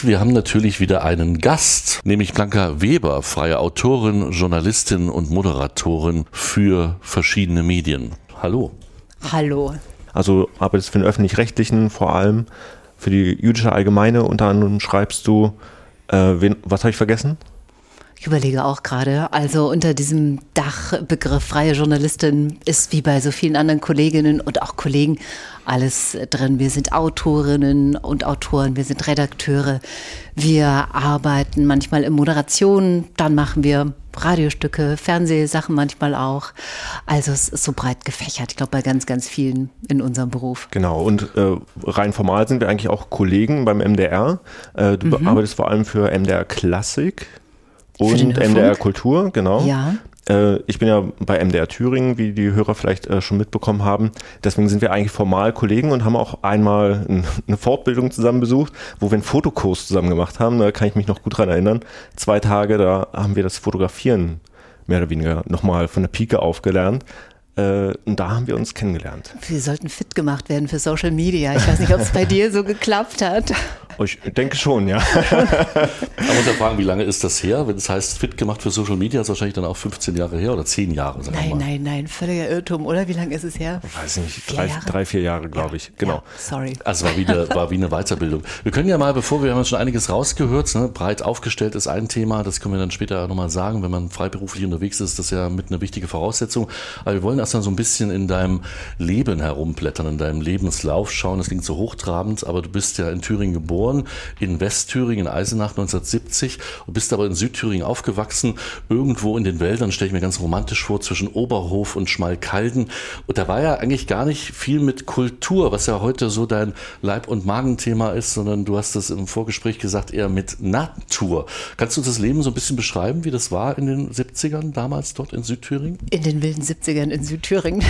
Wir haben natürlich wieder einen Gast, nämlich Blanca Weber, freie Autorin, Journalistin und Moderatorin für verschiedene Medien. Hallo. Hallo. Also arbeitest für den Öffentlich-Rechtlichen, vor allem für die Jüdische Allgemeine. Unter anderem schreibst du, was habe ich vergessen? Ich überlege auch gerade, also unter diesem Dachbegriff freie Journalistin ist wie bei so vielen anderen Kolleginnen und auch Kollegen alles drin. Wir sind Autorinnen und Autoren, wir sind Redakteure, wir arbeiten manchmal in Moderation, dann machen wir Radiostücke, Fernsehsachen manchmal auch. Also es ist so breit gefächert, ich glaube bei ganz, ganz vielen in unserem Beruf. Genau, und rein formal sind wir eigentlich auch Kollegen beim MDR. Du arbeitest vor allem für MDR Klassik. Und MDR Kultur, genau. Ja. Ich bin ja bei MDR Thüringen, wie die Hörer vielleicht schon mitbekommen haben. Deswegen sind wir eigentlich formal Kollegen und haben auch einmal eine Fortbildung zusammen besucht, wo wir einen Fotokurs zusammen gemacht haben. Da kann ich mich noch gut dran erinnern. 2 Tage, da haben wir das Fotografieren mehr oder weniger nochmal von der Pike aufgelernt. Und da haben wir uns kennengelernt. Wir sollten fit gemacht werden für Social Media. Ich weiß nicht, ob es bei dir so geklappt hat. Ich denke schon, ja. Man muss ja fragen, wie lange ist das her? Wenn es heißt, fit gemacht für Social Media, ist wahrscheinlich dann auch 15 Jahre her oder 10 Jahre. Sagen wir mal. Nein, völliger Irrtum, oder? Wie lange ist es her? Ich weiß nicht, 3-4 Jahre, glaube ich. Genau. Ja, sorry. Also war wie eine Weiterbildung. Wir können ja mal, wir haben schon einiges rausgehört, ne? Breit aufgestellt ist ein Thema, das können wir dann später nochmal sagen, wenn man freiberuflich unterwegs ist, das ist ja mit eine wichtige Voraussetzung. Aber wir wollen erstmal so ein bisschen in deinem Leben herumblättern, in deinem Lebenslauf schauen. Das klingt so hochtrabend, aber du bist ja in Thüringen geboren, in Westthüringen, in Eisenach 1970 und bist aber in Südthüringen aufgewachsen, irgendwo in den Wäldern, stelle ich mir ganz romantisch vor, zwischen Oberhof und Schmalkalden. Und da war ja eigentlich gar nicht viel mit Kultur, was ja heute so dein Leib- und Magenthema ist, sondern du hast das im Vorgespräch gesagt, eher mit Natur. Kannst du das Leben so ein bisschen beschreiben, wie das war in den 70ern damals dort in Südthüringen? In den wilden 70ern in Südthüringen.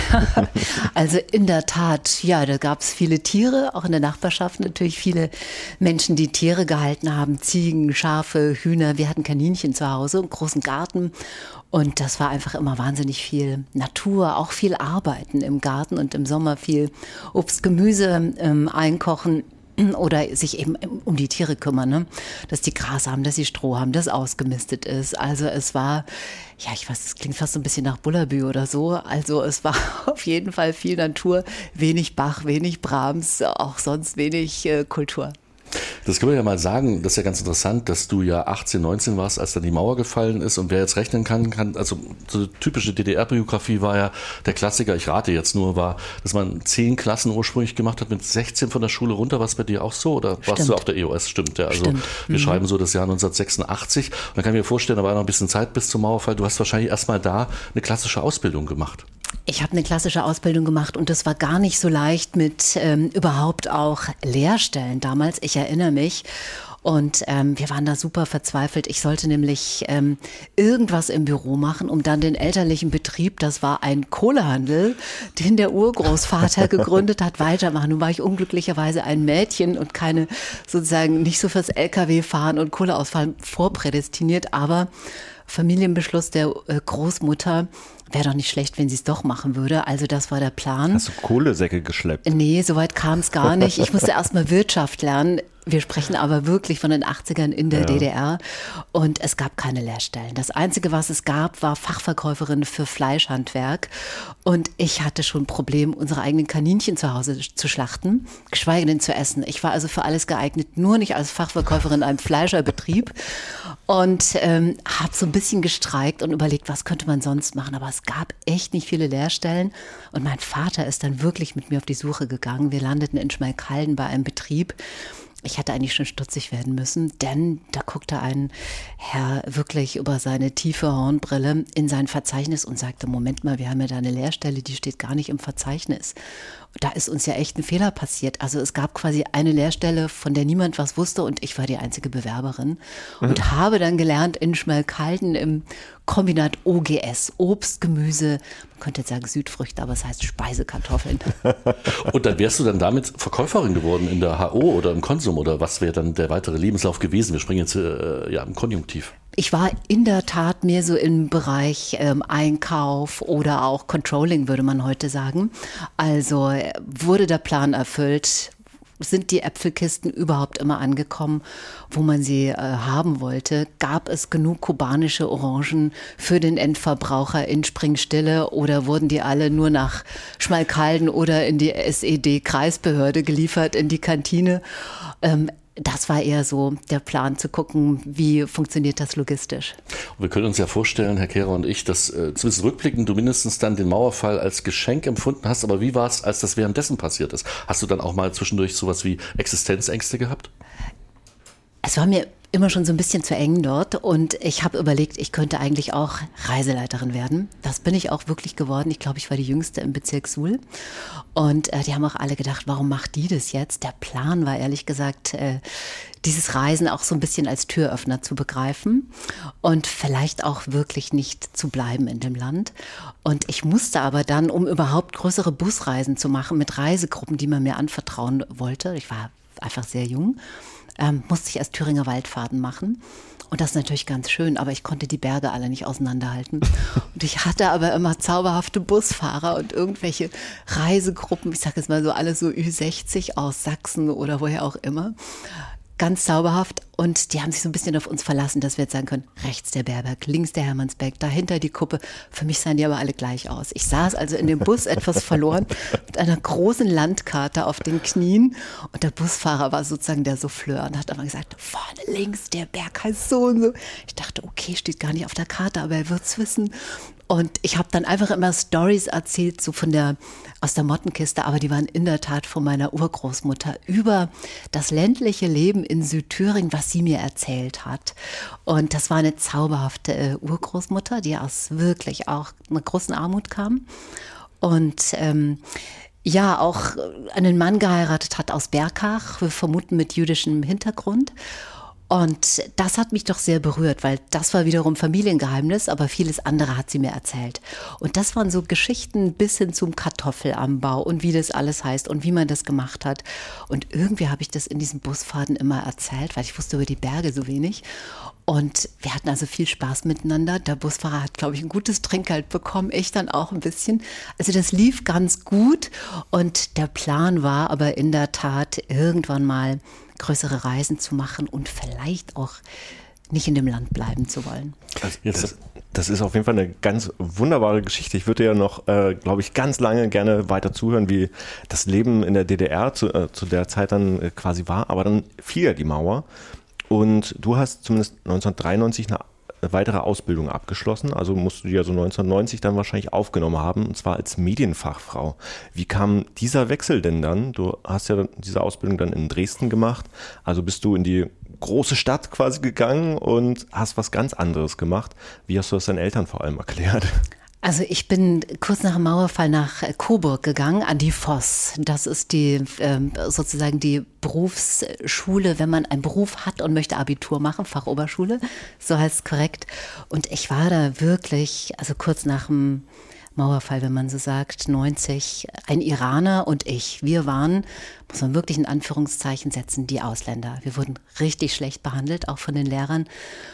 Also in der Tat, ja, da gab es viele Tiere, auch in der Nachbarschaft natürlich viele Menschen, die Tiere gehalten haben, Ziegen, Schafe, Hühner. Wir hatten Kaninchen zu Hause, einen großen Garten und das war einfach immer wahnsinnig viel Natur, auch viel Arbeiten im Garten und im Sommer viel Obst, Gemüse einkochen. Oder sich eben um die Tiere kümmern, ne? Dass die Gras haben, dass sie Stroh haben, dass ausgemistet ist. Also es war, ja, ich weiß, es klingt fast so ein bisschen nach Bullabü oder so. Also es war auf jeden Fall viel Natur, wenig Bach, wenig Brahms, auch sonst wenig Kultur. Das können wir ja mal sagen, das ist ja ganz interessant, dass du ja 18, 19 warst, als dann die Mauer gefallen ist und wer jetzt rechnen kann, also so eine typische DDR-Biografie war ja, der Klassiker, ich rate jetzt nur, war, dass man 10 Klassen ursprünglich gemacht hat, mit 16 von der Schule runter. War es bei dir auch so oder warst du auf der EOS? Stimmt, ja. Also wir schreiben so das Jahr 1986 und dann kann ich mir vorstellen, da war noch ein bisschen Zeit bis zum Mauerfall. Du hast wahrscheinlich erstmal da eine klassische Ausbildung gemacht. Ich habe eine klassische Ausbildung gemacht und das war gar nicht so leicht mit überhaupt auch Lehrstellen damals. Ich erinnere mich. Und wir waren da super verzweifelt. Ich sollte nämlich irgendwas im Büro machen, um dann den elterlichen Betrieb, das war ein Kohlehandel, den der Urgroßvater gegründet hat, weitermachen. Nun war ich unglücklicherweise ein Mädchen und keine, sozusagen nicht so fürs LKW-Fahren und Kohleausfahren vorprädestiniert, aber Familienbeschluss der Großmutter, wäre doch nicht schlecht, wenn sie es doch machen würde. Also das war der Plan. Hast du Kohlesäcke geschleppt? Nee, soweit kam es gar nicht. Ich musste erstmal Wirtschaft lernen. Wir sprechen aber wirklich von den 80ern in der DDR und es gab keine Lehrstellen. Das Einzige, was es gab, war Fachverkäuferin für Fleischhandwerk und ich hatte schon ein Problem, unsere eigenen Kaninchen zu Hause zu schlachten, geschweige denn zu essen. Ich war also für alles geeignet, nur nicht als Fachverkäuferin in einem Fleischerbetrieb und habe so ein bisschen gestreikt und überlegt, was könnte man sonst machen, aber es gab echt nicht viele Lehrstellen und mein Vater ist dann wirklich mit mir auf die Suche gegangen. Wir landeten in Schmalkalden bei einem Betrieb. Ich hätte eigentlich schon stutzig werden müssen, denn da guckte ein Herr wirklich über seine tiefe Hornbrille in sein Verzeichnis und sagte, Moment mal, wir haben ja da eine Lehrstelle, die steht gar nicht im Verzeichnis. Da ist uns ja echt ein Fehler passiert. Also es gab quasi eine Lehrstelle, von der niemand was wusste und ich war die einzige Bewerberin und habe dann gelernt in Schmalkalden im Kombinat OGS, Obst, Gemüse, man könnte jetzt sagen Südfrüchte, aber es heißt Speisekartoffeln. Und dann wärst du dann damit Verkäuferin geworden in der HO oder im Konsum oder was wäre dann der weitere Lebenslauf gewesen? Wir springen jetzt im Konjunktiv. Ich war in der Tat mehr so im Bereich Einkauf oder auch Controlling, würde man heute sagen. Also wurde der Plan erfüllt, sind die Äpfelkisten überhaupt immer angekommen, wo man sie haben wollte? Gab es genug kubanische Orangen für den Endverbraucher in Springstille oder wurden die alle nur nach Schmalkalden oder in die SED-Kreisbehörde geliefert, in die Kantine? Das war eher so der Plan, zu gucken, wie funktioniert das logistisch. Wir können uns ja vorstellen, Herr Kehrer und ich, dass zumindest rückblickend du mindestens dann den Mauerfall als Geschenk empfunden hast. Aber wie war es, als das währenddessen passiert ist? Hast du dann auch mal zwischendurch sowas wie Existenzängste gehabt? Es war mir immer schon so ein bisschen zu eng dort und ich habe überlegt, ich könnte eigentlich auch Reiseleiterin werden. Das bin ich auch wirklich geworden. Ich glaube, ich war die Jüngste im Bezirk Suhl und die haben auch alle gedacht, warum macht die das jetzt? Der Plan war ehrlich gesagt, dieses Reisen auch so ein bisschen als Türöffner zu begreifen und vielleicht auch wirklich nicht zu bleiben in dem Land. Und ich musste aber dann, um überhaupt größere Busreisen zu machen mit Reisegruppen, die man mir anvertrauen wollte, ich war einfach sehr jung, musste ich erst Thüringer Waldfahrten machen. Und das ist natürlich ganz schön, aber ich konnte die Berge alle nicht auseinanderhalten. Und ich hatte aber immer zauberhafte Busfahrer und irgendwelche Reisegruppen, ich sage jetzt mal so alle so Ü60 aus Sachsen oder woher auch immer. Ganz zauberhaft und die haben sich so ein bisschen auf uns verlassen, dass wir jetzt sagen können, rechts der Berberg, links der Hermannsberg, dahinter die Kuppe. Für mich sahen die aber alle gleich aus. Ich saß also in dem Bus etwas verloren mit einer großen Landkarte auf den Knien und der Busfahrer war sozusagen der Souffleur und hat aber gesagt, vorne links, der Berg heißt so und so. Ich dachte, okay, steht gar nicht auf der Karte, aber er wird's wissen. Und ich habe dann einfach immer Storys erzählt, so aus der Mottenkiste, aber die waren in der Tat von meiner Urgroßmutter über das ländliche Leben in Südthüringen, was sie mir erzählt hat. Und das war eine zauberhafte Urgroßmutter, die aus wirklich auch einer großen Armut kam. Und ja, auch einen Mann geheiratet hat aus Berkach, wir vermuten mit jüdischem Hintergrund. Und das hat mich doch sehr berührt, weil das war wiederum Familiengeheimnis, aber vieles andere hat sie mir erzählt. Und das waren so Geschichten bis hin zum Kartoffelanbau und wie das alles heißt und wie man das gemacht hat. Und irgendwie habe ich das in diesen Busfahrten immer erzählt, weil ich wusste über die Berge so wenig. Und wir hatten also viel Spaß miteinander. Der Busfahrer hat, glaube ich, ein gutes Trinkgeld bekommen, ich dann auch ein bisschen. Also das lief ganz gut und der Plan war aber in der Tat irgendwann mal größere Reisen zu machen und vielleicht auch nicht in dem Land bleiben zu wollen. Das ist auf jeden Fall eine ganz wunderbare Geschichte. Ich würde ja noch, glaube ich, ganz lange gerne weiter zuhören, wie das Leben in der DDR zu der Zeit dann quasi war. Aber dann fiel ja die Mauer und du hast zumindest 1993 eine weitere Ausbildung abgeschlossen. Also musst du die ja so 1990 dann wahrscheinlich aufgenommen haben, und zwar als Medienfachfrau. Wie kam dieser Wechsel denn dann? Du hast ja diese Ausbildung dann in Dresden gemacht. Also bist du in die große Stadt quasi gegangen und hast was ganz anderes gemacht. Wie hast du das deinen Eltern vor allem erklärt? Also ich bin kurz nach dem Mauerfall nach Coburg gegangen, an die Voss. Das ist sozusagen die Berufsschule, wenn man einen Beruf hat und möchte Abitur machen, Fachoberschule, so heißt es korrekt. Und ich war da wirklich, also kurz nach dem Mauerfall, wenn man so sagt, 90, ein Iraner und ich. Wir waren, muss man wirklich in Anführungszeichen setzen, die Ausländer. Wir wurden richtig schlecht behandelt, auch von den Lehrern.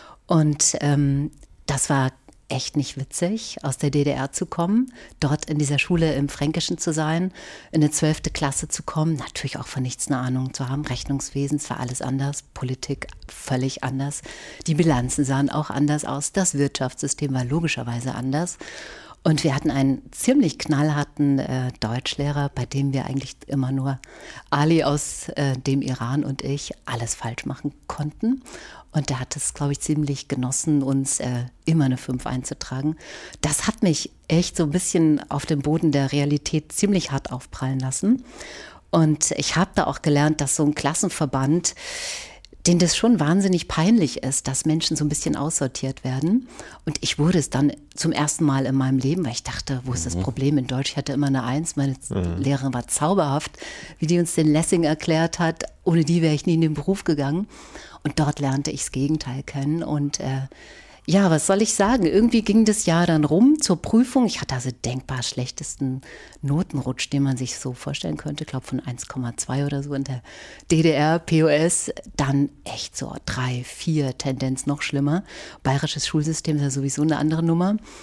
Und das war echt nicht witzig, aus der DDR zu kommen, dort in dieser Schule im Fränkischen zu sein, in eine 12. Klasse zu kommen, natürlich auch von nichts eine Ahnung zu haben. Rechnungswesen, es war alles anders, Politik völlig anders. Die Bilanzen sahen auch anders aus, das Wirtschaftssystem war logischerweise anders. Und wir hatten einen ziemlich knallharten Deutschlehrer, bei dem wir eigentlich immer nur Ali aus dem Iran und ich alles falsch machen konnten. Und der hat es, glaube ich, ziemlich genossen, uns immer eine 5 einzutragen. Das hat mich echt so ein bisschen auf dem Boden der Realität ziemlich hart aufprallen lassen. Und ich habe da auch gelernt, dass so ein Klassenverband, denen das schon wahnsinnig peinlich ist, dass Menschen so ein bisschen aussortiert werden. Und ich wurde es dann zum ersten Mal in meinem Leben, weil ich dachte, wo ist das Problem in Deutsch? Ich hatte immer eine 1, meine Lehrerin war zauberhaft, wie die uns den Lessing erklärt hat. Ohne die wäre ich nie in den Beruf gegangen. Und dort lernte ich das Gegenteil kennen und ja, was soll ich sagen? Irgendwie ging das Jahr dann rum zur Prüfung. Ich hatte also denkbar schlechtesten Notenrutsch, den man sich so vorstellen könnte. Ich glaube von 1,2 oder so in der DDR, POS. Dann echt so 3, 4, Tendenz noch schlimmer. Bayerisches Schulsystem ist ja sowieso eine andere Nummer.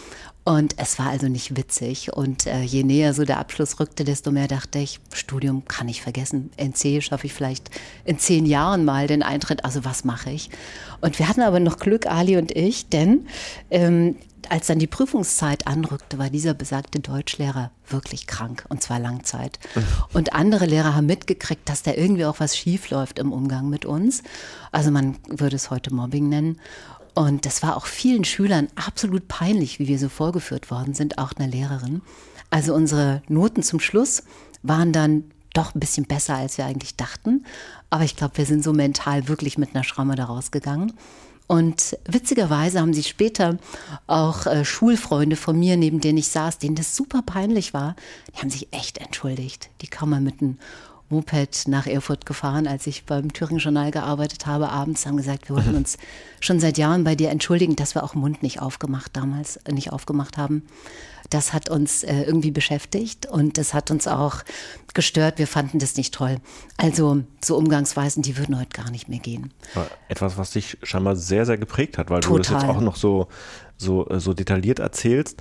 Und es war also nicht witzig. Und je näher so der Abschluss rückte, desto mehr dachte ich, Studium kann ich vergessen. NC schaffe ich vielleicht in 10 Jahren mal den Eintritt. Also was mache ich? Und wir hatten aber noch Glück, Ali und ich, denn als dann die Prüfungszeit anrückte, war dieser besagte Deutschlehrer wirklich krank, und zwar Langzeit. Und andere Lehrer haben mitgekriegt, dass da irgendwie auch was schief läuft im Umgang mit uns. Also man würde es heute Mobbing nennen. Und das war auch vielen Schülern absolut peinlich, wie wir so vorgeführt worden sind, auch einer Lehrerin. Also unsere Noten zum Schluss waren dann doch ein bisschen besser, als wir eigentlich dachten. Aber ich glaube, wir sind so mental wirklich mit einer Schramme da rausgegangen. Und witzigerweise haben sie später auch Schulfreunde von mir, neben denen ich saß, denen das super peinlich war, die haben sich echt entschuldigt. Die kamen mal mit einem Moped nach Erfurt gefahren, als ich beim Thüringer Journal gearbeitet habe, abends, haben gesagt, wir wollten uns schon seit Jahren bei dir entschuldigen, dass wir auch den Mund nicht aufgemacht haben. Das hat uns irgendwie beschäftigt und das hat uns auch gestört. Wir fanden das nicht toll. Also so Umgangsweisen, die würden heute gar nicht mehr gehen. Etwas, was dich scheinbar sehr, sehr geprägt hat, weil Total. Du das jetzt auch noch so detailliert erzählst.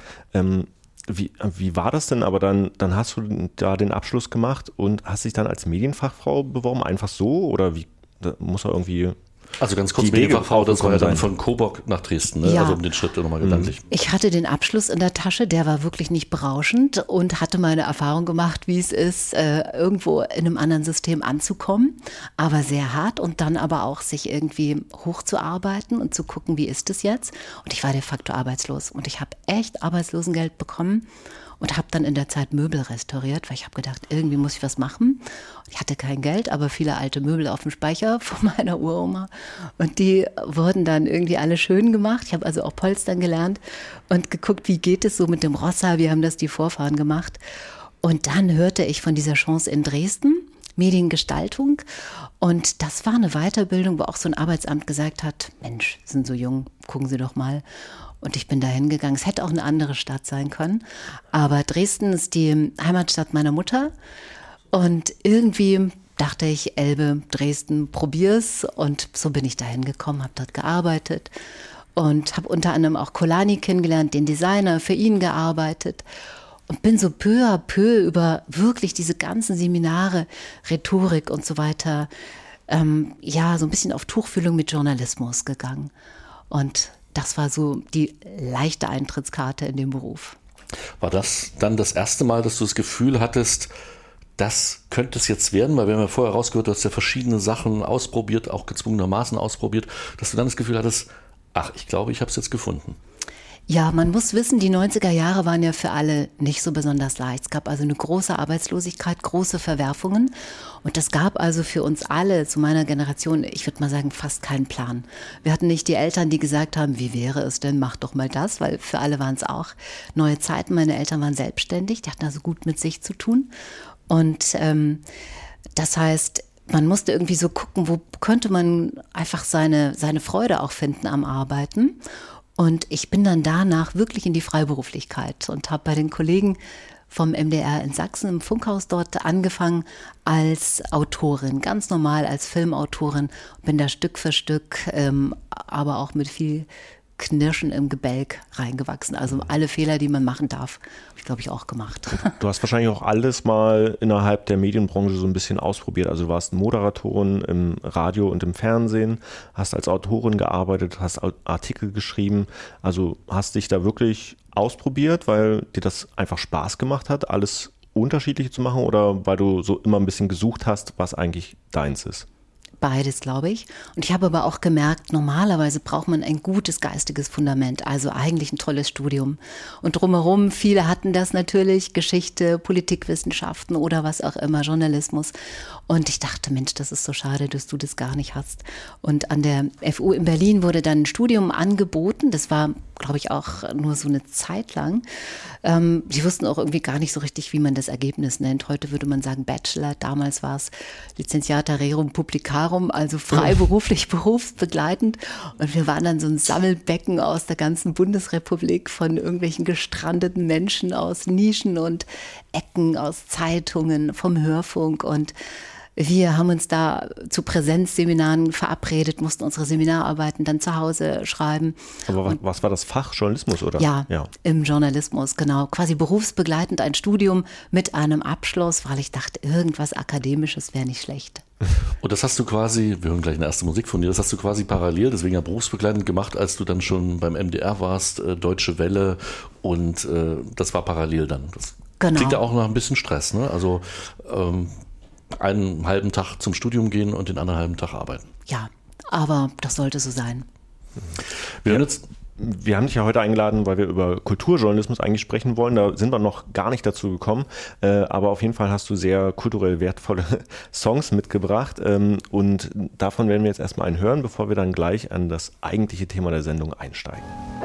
Wie war das denn? Aber dann hast du da den Abschluss gemacht und hast dich dann als Medienfachfrau beworben, einfach so? Oder wie muss er irgendwie... Also ganz kurz, Medienfachfrau, das war ja dann von Coburg nach Dresden, ne? Ja. Also um den Schritt nochmal gedanklich. Ich hatte den Abschluss in der Tasche, der war wirklich nicht berauschend und hatte meine Erfahrung gemacht, wie es ist, irgendwo in einem anderen System anzukommen, aber sehr hart und dann aber auch sich irgendwie hochzuarbeiten und zu gucken, wie ist es jetzt? Und ich war de facto arbeitslos und ich habe echt Arbeitslosengeld bekommen. Und habe dann in der Zeit Möbel restauriert, weil ich habe gedacht, irgendwie muss ich was machen. Ich hatte kein Geld, aber viele alte Möbel auf dem Speicher von meiner Uroma. Und die wurden dann irgendwie alle schön gemacht. Ich habe also auch Polstern gelernt und geguckt, wie geht es so mit dem Rossa, wie haben das die Vorfahren gemacht. Und dann hörte ich von dieser Chance in Dresden, Mediengestaltung. Und das war eine Weiterbildung, wo auch so ein Arbeitsamt gesagt hat, Mensch, Sie sind so jung, gucken Sie doch mal. Und ich bin da hingegangen. Es hätte auch eine andere Stadt sein können. Aber Dresden ist die Heimatstadt meiner Mutter. Und irgendwie dachte ich, Elbe, Dresden, probier's. Und so bin ich da hingekommen, habe dort gearbeitet. Und habe unter anderem auch Kolani kennengelernt, den Designer, für ihn gearbeitet. Und bin so peu à peu über wirklich diese ganzen Seminare, Rhetorik und so weiter, so ein bisschen auf Tuchfühlung mit Journalismus gegangen. Und das war so die leichte Eintrittskarte in den Beruf. War das dann das erste Mal, dass du das Gefühl hattest, das könnte es jetzt werden? Weil wir haben ja vorher rausgehört, du hast ja verschiedene Sachen ausprobiert, auch gezwungenermaßen ausprobiert, dass du dann das Gefühl hattest, ich glaube, ich habe es jetzt gefunden. Ja, man muss wissen, die 90er Jahre waren ja für alle nicht so besonders leicht. Es gab also eine große Arbeitslosigkeit, große Verwerfungen. Und das gab also für uns alle, zu meiner Generation, ich würde mal sagen, fast keinen Plan. Wir hatten nicht die Eltern, die gesagt haben, wie wäre es denn, mach doch mal das, weil für alle waren es auch neue Zeiten. Meine Eltern waren selbstständig, die hatten also gut mit sich zu tun. Und das heißt, man musste irgendwie so gucken, wo könnte man einfach seine Freude auch finden am Arbeiten. Und ich bin dann danach wirklich in die Freiberuflichkeit und habe bei den Kollegen vom MDR in Sachsen im Funkhaus dort angefangen als Autorin, ganz normal als Filmautorin. Bin da Stück für Stück, aber auch mit viel Knirschen im Gebälk reingewachsen. Also alle Fehler, die man machen darf, habe ich, glaube ich, auch gemacht. Du hast wahrscheinlich auch alles mal innerhalb der Medienbranche so ein bisschen ausprobiert. Also du warst Moderatorin im Radio und im Fernsehen, hast als Autorin gearbeitet, hast Artikel geschrieben. Also hast dich da wirklich ausprobiert, weil dir das einfach Spaß gemacht hat, alles unterschiedlich zu machen, oder weil du so immer ein bisschen gesucht hast, was eigentlich deins ist? Beides, glaube ich. Und ich habe aber auch gemerkt, normalerweise braucht man ein gutes geistiges Fundament, also eigentlich ein tolles Studium. Und drumherum, viele hatten das natürlich, Geschichte, Politikwissenschaften oder was auch immer, Journalismus. Und ich dachte, Mensch, das ist so schade, dass du das gar nicht hast. Und an der FU in Berlin wurde dann ein Studium angeboten. Das war, glaube ich, auch nur so eine Zeit lang. Die wussten auch irgendwie gar nicht so richtig, wie man das Ergebnis nennt. Heute würde man sagen Bachelor, damals war es Licenciata Rerum Publicarum, also freiberuflich, berufsbegleitend. Und wir waren dann so ein Sammelbecken aus der ganzen Bundesrepublik von irgendwelchen gestrandeten Menschen aus Nischen und Ecken, aus Zeitungen, vom Hörfunk. Und Wir haben uns da zu Präsenzseminaren verabredet, mussten unsere Seminararbeiten dann zu Hause schreiben. Aber was war das Fach? Journalismus, oder? Ja, im Journalismus, genau. Quasi berufsbegleitend ein Studium mit einem Abschluss, weil ich dachte, irgendwas Akademisches wäre nicht schlecht. Und das hast du quasi, wir hören gleich eine erste Musik von dir, das hast du quasi parallel, deswegen ja berufsbegleitend gemacht, als du dann schon beim MDR warst, Deutsche Welle, und das war parallel dann. Das klingt ja auch nach ein bisschen Stress, ne? Also einen halben Tag zum Studium gehen und den anderen halben Tag arbeiten. Ja, aber das sollte so sein. Wir haben dich ja heute eingeladen, weil wir über Kulturjournalismus eigentlich sprechen wollen. Da sind wir noch gar nicht dazu gekommen. Aber auf jeden Fall hast du sehr kulturell wertvolle Songs mitgebracht. Und davon werden wir jetzt erstmal einen hören, bevor wir dann gleich an das eigentliche Thema der Sendung einsteigen.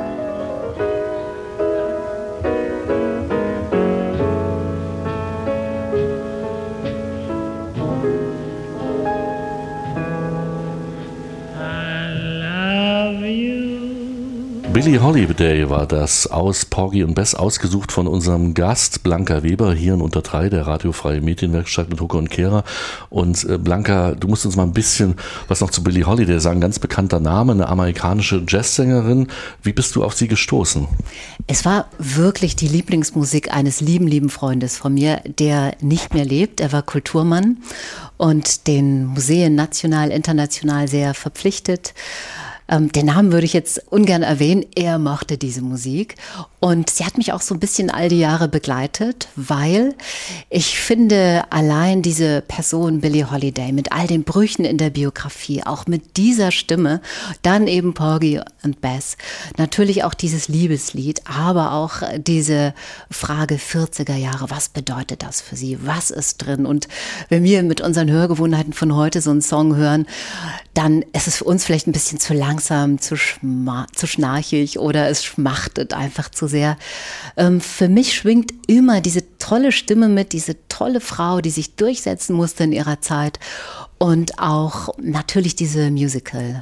Billie Holiday war das aus Porgy und Bess, ausgesucht von unserem Gast Blanca Weber hier in Unter 3, der radiofreie Medienwerkstatt mit Hucke und Kehrer. Und Blanca, du musst uns mal ein bisschen was noch zu Billie Holiday sagen. Ganz bekannter Name, eine amerikanische Jazzsängerin. Wie bist du auf sie gestoßen? Es war wirklich die Lieblingsmusik eines lieben Freundes von mir, der nicht mehr lebt. Er war Kulturmann und den Museen national, international sehr verpflichtet. Den Namen würde ich jetzt ungern erwähnen. Er mochte diese Musik und sie hat mich auch so ein bisschen all die Jahre begleitet, weil ich finde, allein diese Person Billie Holiday mit all den Brüchen in der Biografie, auch mit dieser Stimme, dann eben Porgy und Bess, natürlich auch dieses Liebeslied, aber auch diese Frage 40er Jahre, was bedeutet das für sie, was ist drin? Und wenn wir mit unseren Hörgewohnheiten von heute so einen Song hören, dann ist es für uns vielleicht ein bisschen zu langsam, zu schnarchig oder es schmachtet einfach zu sehr. Für mich schwingt immer diese tolle Stimme mit, diese tolle Frau, die sich durchsetzen musste in ihrer Zeit und auch natürlich diese Musical-Musik.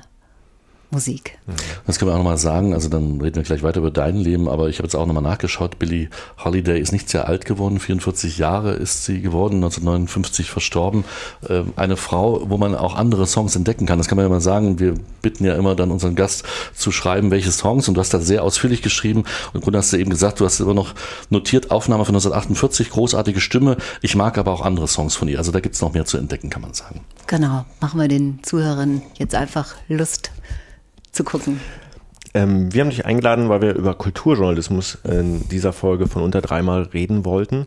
Das können wir auch nochmal sagen, also dann reden wir gleich weiter über dein Leben, aber ich habe jetzt auch nochmal nachgeschaut, Billie Holiday ist nicht sehr alt geworden, 44 Jahre ist sie geworden, 1959 verstorben. Eine Frau, wo man auch andere Songs entdecken kann, das kann man ja mal sagen, wir bitten ja immer dann unseren Gast zu schreiben, welche Songs, und du hast da sehr ausführlich geschrieben und im Grunde hast du eben gesagt, du hast immer noch notiert, Aufnahme von 1948, großartige Stimme, ich mag aber auch andere Songs von ihr, also da gibt es noch mehr zu entdecken, kann man sagen. Genau, machen wir den Zuhörern jetzt einfach Lust zu gucken. Wir haben dich eingeladen, weil wir über Kulturjournalismus in dieser Folge von Unter 3 mal reden wollten.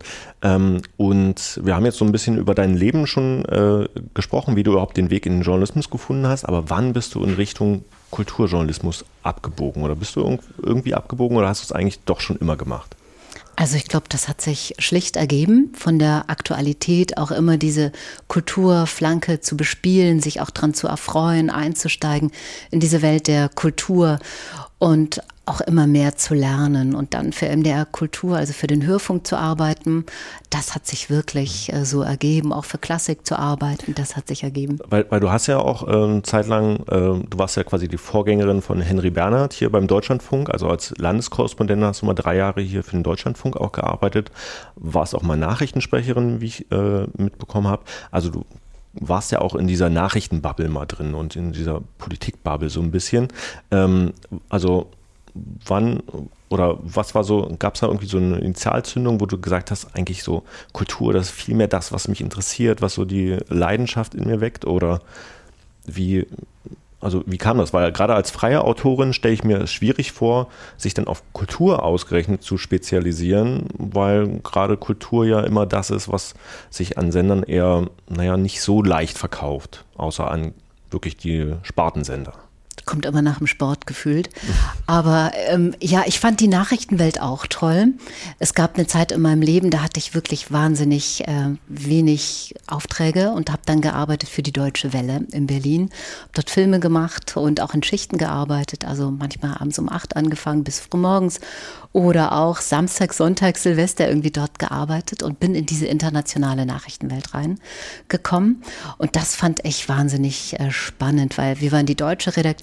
Und wir haben jetzt so ein bisschen über dein Leben schon gesprochen, wie du überhaupt den Weg in den Journalismus gefunden hast. Aber wann bist du in Richtung Kulturjournalismus abgebogen? Oder bist du irgendwie abgebogen oder hast du es eigentlich doch schon immer gemacht? Also ich glaube, das hat sich schlicht ergeben, von der Aktualität auch immer diese Kulturflanke zu bespielen, sich auch dran zu erfreuen, einzusteigen in diese Welt der Kultur und auch immer mehr zu lernen und dann für MDR Kultur, also für den Hörfunk zu arbeiten. Das hat sich wirklich so ergeben, auch für Klassik zu arbeiten, das hat sich ergeben. Weil du hast ja auch zeitlang, du warst ja quasi die Vorgängerin von Henry Bernhard hier beim Deutschlandfunk, also als Landeskorrespondent hast du mal 3 Jahre hier für den Deutschlandfunk auch gearbeitet, warst auch mal Nachrichtensprecherin, wie ich mitbekommen habe. Also du warst ja auch in dieser Nachrichtenbubble mal drin und in dieser Politikbubble so ein bisschen. Also wann oder was war so, gab es da irgendwie so eine Initialzündung, wo du gesagt hast, eigentlich so Kultur, das ist viel mehr das, was mich interessiert, was so die Leidenschaft in mir weckt, oder wie kam das? Weil gerade als freie Autorin stelle ich mir es schwierig vor, sich dann auf Kultur ausgerechnet zu spezialisieren, weil gerade Kultur ja immer das ist, was sich an Sendern eher, nicht so leicht verkauft, außer an wirklich die Spartensender. Kommt immer nach dem Sport gefühlt. Aber ich fand die Nachrichtenwelt auch toll. Es gab eine Zeit in meinem Leben, da hatte ich wirklich wahnsinnig wenig Aufträge und habe dann gearbeitet für die Deutsche Welle in Berlin. Habe dort Filme gemacht und auch in Schichten gearbeitet. Also manchmal abends um 8 angefangen bis früh morgens oder auch Samstag, Sonntag, Silvester irgendwie dort gearbeitet und bin in diese internationale Nachrichtenwelt reingekommen. Und das fand ich wahnsinnig spannend, weil wir waren die deutsche Redaktion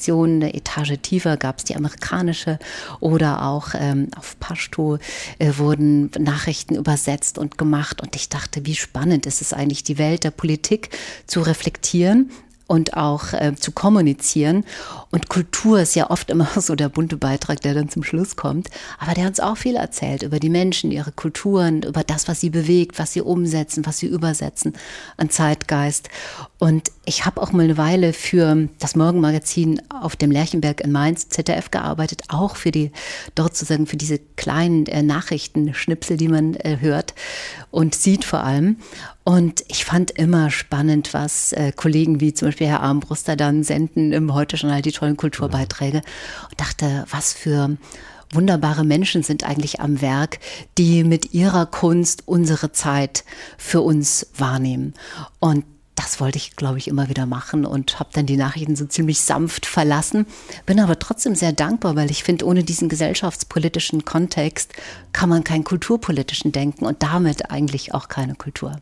Redaktion, eine Etage tiefer gab es die amerikanische oder auch auf Pashto wurden Nachrichten übersetzt und gemacht. Und ich dachte, wie spannend ist es eigentlich, die Welt der Politik zu reflektieren und auch zu kommunizieren. Und Kultur ist ja oft immer so der bunte Beitrag, der dann zum Schluss kommt. Aber der hat uns auch viel erzählt über die Menschen, ihre Kulturen, über das, was sie bewegt, was sie umsetzen, was sie übersetzen an Zeitgeist. Und ich habe auch mal eine Weile für das Morgenmagazin auf dem Lerchenberg in Mainz, ZDF, gearbeitet, auch für dort sozusagen für diese kleinen Nachrichtenschnipsel, die man hört und sieht vor allem. Und ich fand immer spannend, was Kollegen wie zum Beispiel Herr Armbruster dann senden im Heute-Journal, die tollen Kulturbeiträge. Und dachte, was für wunderbare Menschen sind eigentlich am Werk, die mit ihrer Kunst unsere Zeit für uns wahrnehmen. Und das wollte ich, glaube ich, immer wieder machen und habe dann die Nachrichten so ziemlich sanft verlassen. Bin aber trotzdem sehr dankbar, weil ich finde, ohne diesen gesellschaftspolitischen Kontext kann man keinen kulturpolitischen denken und damit eigentlich auch keine Kultur.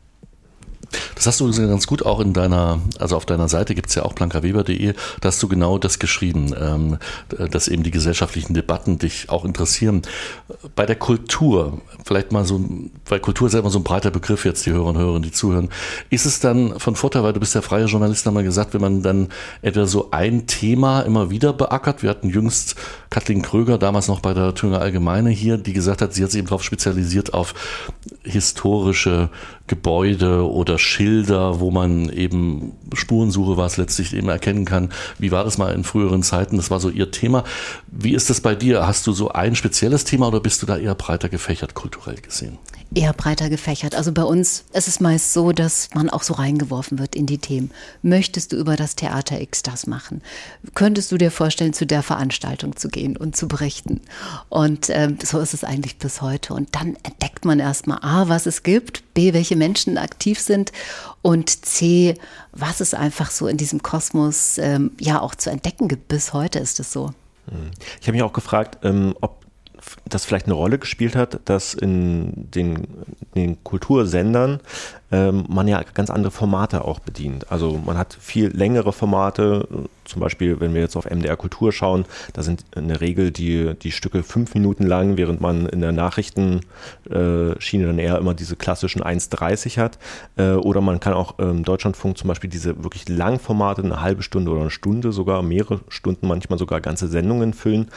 Das hast du ganz gut auch auf deiner Seite gibt es ja auch blankaweber.de, da hast du genau das geschrieben, dass eben die gesellschaftlichen Debatten dich auch interessieren. Bei der Kultur, vielleicht mal weil Kultur ist ja immer so ein breiter Begriff jetzt, die Hörerinnen und Hörer, die zuhören, ist es dann von Vorteil, weil du bist ja freier Journalist, haben wir gesagt, wenn man dann etwa so ein Thema immer wieder beackert. Wir hatten jüngst Kathleen Kröger, damals noch bei der Thüringer Allgemeine hier, die gesagt hat, sie hat sich eben darauf spezialisiert auf historische Gebäude oder Schilder, wo man eben Spurensuche war es letztlich eben erkennen kann. Wie war das mal in früheren Zeiten? Das war so ihr Thema. Wie ist das bei dir? Hast du so ein spezielles Thema oder bist du da eher breiter gefächert, kulturell gesehen? Eher breiter gefächert. Also bei uns ist es meist so, dass man auch so reingeworfen wird in die Themen. Möchtest du über das Theater X das machen? Könntest du dir vorstellen, zu der Veranstaltung zu gehen und zu berichten? Und so ist es eigentlich bis heute. Und dann entdeckt man erstmal A, was es gibt, B, welche Menschen aktiv sind und C, was es einfach so in diesem Kosmos ja auch zu entdecken gibt. Bis heute ist es so. Ich habe mich auch gefragt, ob das vielleicht eine Rolle gespielt hat, dass in den Kultursendern man ja ganz andere Formate auch bedient. Also man hat viel längere Formate, zum Beispiel, wenn wir jetzt auf MDR Kultur schauen, da sind in der Regel die Stücke 5 Minuten lang, während man in der Nachrichtenschiene dann eher immer diese klassischen 1,30 hat. Oder man kann auch im Deutschlandfunk zum Beispiel diese wirklich Langformate, eine halbe Stunde oder eine Stunde, sogar mehrere Stunden, manchmal sogar ganze Sendungen füllen.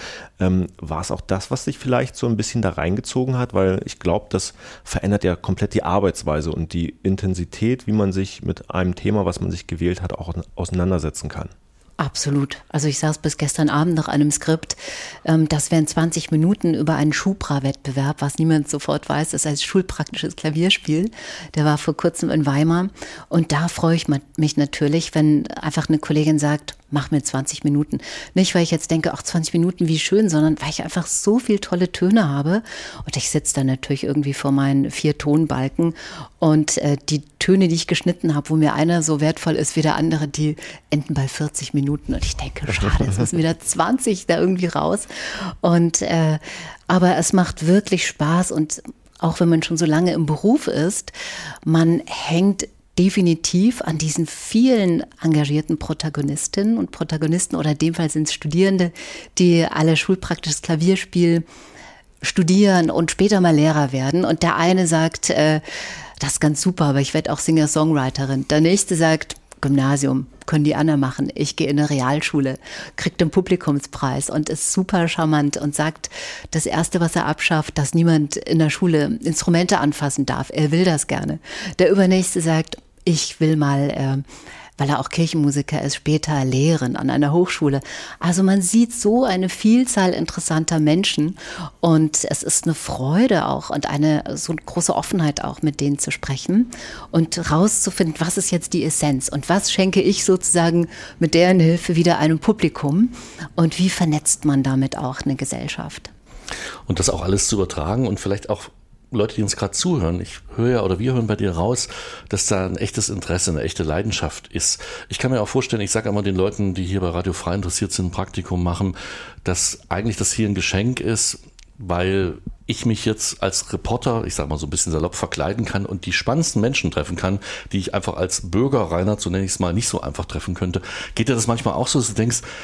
War es auch das, was sich vielleicht so ein bisschen da reingezogen hat? Weil ich glaube, das verändert ja komplett die Arbeitsweise und die Intensität, wie man sich mit einem Thema, was man sich gewählt hat, auch auseinandersetzen kann. Absolut. Also ich saß bis gestern Abend nach einem Skript, das wären 20 Minuten über einen Schubra-Wettbewerb, was niemand sofort weiß, das heißt schulpraktisches Klavierspiel. Der war vor kurzem in Weimar und da freue ich mich natürlich, wenn einfach eine Kollegin sagt, mach mir 20 Minuten. Nicht, weil ich jetzt denke, ach 20 Minuten, wie schön, sondern weil ich einfach so viel tolle Töne habe und ich sitze dann natürlich irgendwie vor meinen 4 Tonbalken und die Töne, die ich geschnitten habe, wo mir einer so wertvoll ist wie der andere, die enden bei 40 Minuten und ich denke, schade, jetzt müssen wieder 20 da irgendwie raus und aber es macht wirklich Spaß und auch wenn man schon so lange im Beruf ist, man hängt definitiv an diesen vielen engagierten Protagonistinnen und Protagonisten oder in dem Fall sind es Studierende, die alle schulpraktisches Klavierspiel studieren und später mal Lehrer werden. Und der eine sagt, das ist ganz super, aber ich werde auch Singer-Songwriterin. Der nächste sagt, Gymnasium, können die anderen machen. Ich gehe in eine Realschule, kriegt den Publikumspreis und ist super charmant und sagt, das Erste, was er abschafft, dass niemand in der Schule Instrumente anfassen darf. Er will das gerne. Der Übernächste sagt, ich will mal, weil er auch Kirchenmusiker ist, später lehren an einer Hochschule. Also man sieht so eine Vielzahl interessanter Menschen und es ist eine Freude auch und so eine große Offenheit auch, mit denen zu sprechen und rauszufinden, was ist jetzt die Essenz und was schenke ich sozusagen mit deren Hilfe wieder einem Publikum und wie vernetzt man damit auch eine Gesellschaft. Und das auch alles zu übertragen und vielleicht auch Leute, die uns gerade zuhören, ich höre ja oder wir hören bei dir raus, dass da ein echtes Interesse, eine echte Leidenschaft ist. Ich kann mir auch vorstellen, ich sage immer den Leuten, die hier bei Radio Frei interessiert sind, ein Praktikum machen, dass eigentlich das hier ein Geschenk ist, weil ich mich jetzt als Reporter, ich sage mal so ein bisschen salopp, verkleiden kann und die spannendsten Menschen treffen kann, die ich einfach als Bürger, Reinhard, so nenne ich es mal, nicht so einfach treffen könnte. Geht dir das manchmal auch so, dass du denkst,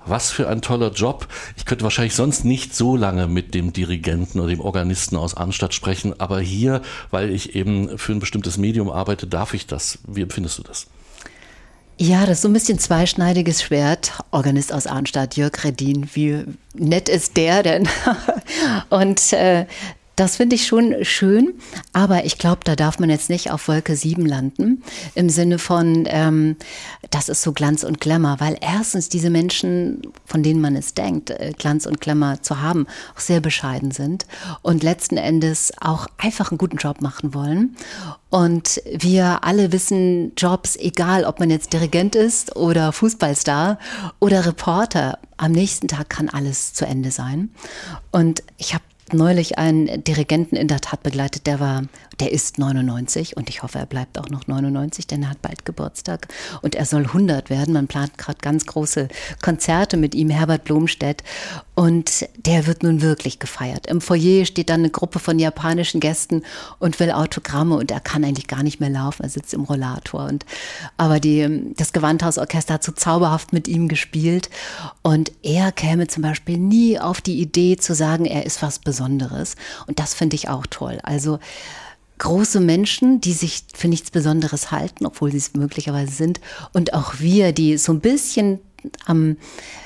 Was für ein toller Job. Ich könnte wahrscheinlich sonst nicht so lange mit dem Dirigenten oder dem Organisten aus Arnstadt sprechen, aber hier, weil ich eben für ein bestimmtes Medium arbeite, darf ich das. Wie empfindest du das? Ja, das ist so ein bisschen zweischneidiges Schwert. Organist aus Arnstadt, Jörg Redin, wie nett ist der denn? Und das finde ich schon schön, aber ich glaube, da darf man jetzt nicht auf Wolke 7 landen, im Sinne von, das ist so Glanz und Glamour, weil erstens diese Menschen, von denen man es denkt, Glanz und Glamour zu haben, auch sehr bescheiden sind und letzten Endes auch einfach einen guten Job machen wollen. Und wir alle wissen, Jobs, egal ob man jetzt Dirigent ist oder Fußballstar oder Reporter, am nächsten Tag kann alles zu Ende sein. Und ich habe neulich einen Dirigenten in der Tat begleitet, der ist 99 und ich hoffe, er bleibt auch noch 99, denn er hat bald Geburtstag und er soll 100 werden. Man plant gerade ganz große Konzerte mit ihm, Herbert Blomstedt, und der wird nun wirklich gefeiert. Im Foyer steht dann eine Gruppe von japanischen Gästen und will Autogramme und er kann eigentlich gar nicht mehr laufen, er sitzt im Rollator. Aber das Gewandhausorchester hat so zauberhaft mit ihm gespielt und er käme zum Beispiel nie auf die Idee zu sagen, er ist was Besonderes, und das finde ich auch toll. Also große Menschen, die sich für nichts Besonderes halten, obwohl sie es möglicherweise sind, und auch wir, die so ein bisschen am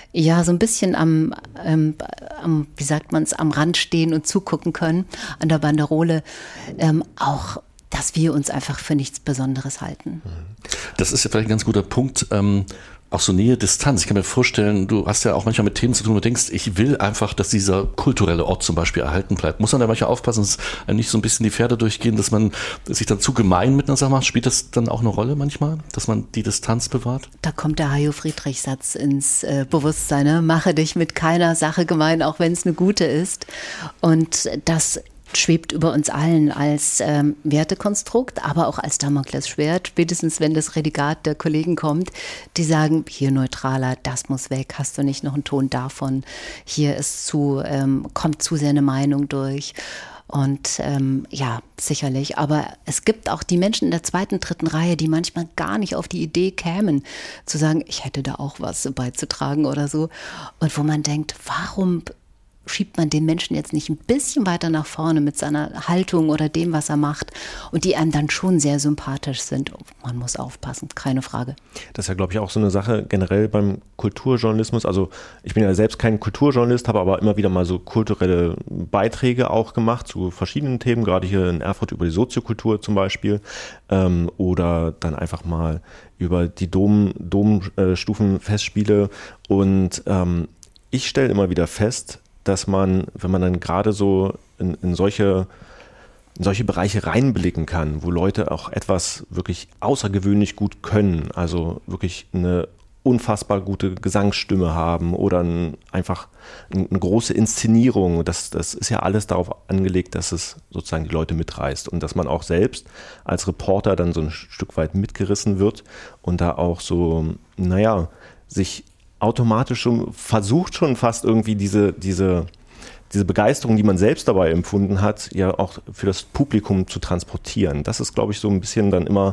wie sagt man es, am Rand stehen und zugucken können, an der Banderole, auch, dass wir uns einfach für nichts Besonderes halten. Das ist ja vielleicht ein ganz guter Punkt. Auch so Nähe, Distanz. Ich kann mir vorstellen, du hast ja auch manchmal mit Themen zu tun, wo du denkst, ich will einfach, dass dieser kulturelle Ort zum Beispiel erhalten bleibt. Muss man da manchmal aufpassen, dass nicht so ein bisschen die Pferde durchgehen, dass man sich dann zu gemein mit einer Sache macht? Spielt das dann auch eine Rolle manchmal, dass man die Distanz bewahrt? Da kommt der Hajo-Friedrich-Satz ins Bewusstsein, ne? Mache dich mit keiner Sache gemein, auch wenn es eine gute ist. Und das schwebt über uns allen als Wertekonstrukt, aber auch als Damoklesschwert, spätestens wenn das Redigat der Kollegen kommt, die sagen, hier neutraler, das muss weg, hast du nicht noch einen Ton davon, hier ist kommt zu sehr eine Meinung durch. Und ja, sicherlich, aber es gibt auch die Menschen in der 2., 3. Reihe, die manchmal gar nicht auf die Idee kämen, zu sagen, ich hätte da auch was beizutragen oder so. Und wo man denkt, warum schiebt man den Menschen jetzt nicht ein bisschen weiter nach vorne mit seiner Haltung oder dem, was er macht, und die einem dann schon sehr sympathisch sind. Man muss aufpassen, keine Frage. Das ist ja, glaube ich, auch so eine Sache generell beim Kulturjournalismus. Also ich bin ja selbst kein Kulturjournalist, habe aber immer wieder mal so kulturelle Beiträge auch gemacht zu verschiedenen Themen, gerade hier in Erfurt über die Soziokultur zum Beispiel, oder dann einfach mal über die Domstufenfestspiele. Und ich stelle immer wieder fest, dass man, wenn man dann gerade so in solche Bereiche reinblicken kann, wo Leute auch etwas wirklich außergewöhnlich gut können, also wirklich eine unfassbar gute Gesangsstimme haben oder einfach eine große Inszenierung, das ist ja alles darauf angelegt, dass es sozusagen die Leute mitreißt und dass man auch selbst als Reporter dann so ein Stück weit mitgerissen wird und da auch so, sich automatisch schon versucht, schon fast irgendwie diese Begeisterung, die man selbst dabei empfunden hat, ja auch für das Publikum zu transportieren. Das ist, glaube ich, so ein bisschen dann immer